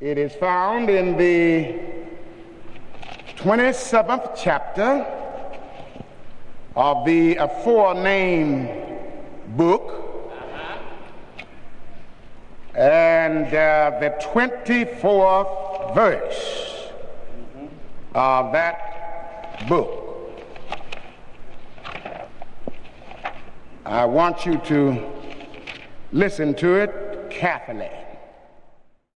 It is found in the 27th chapter of the aforenamed book, and the 24th verse of that book. I want you to listen to it carefully.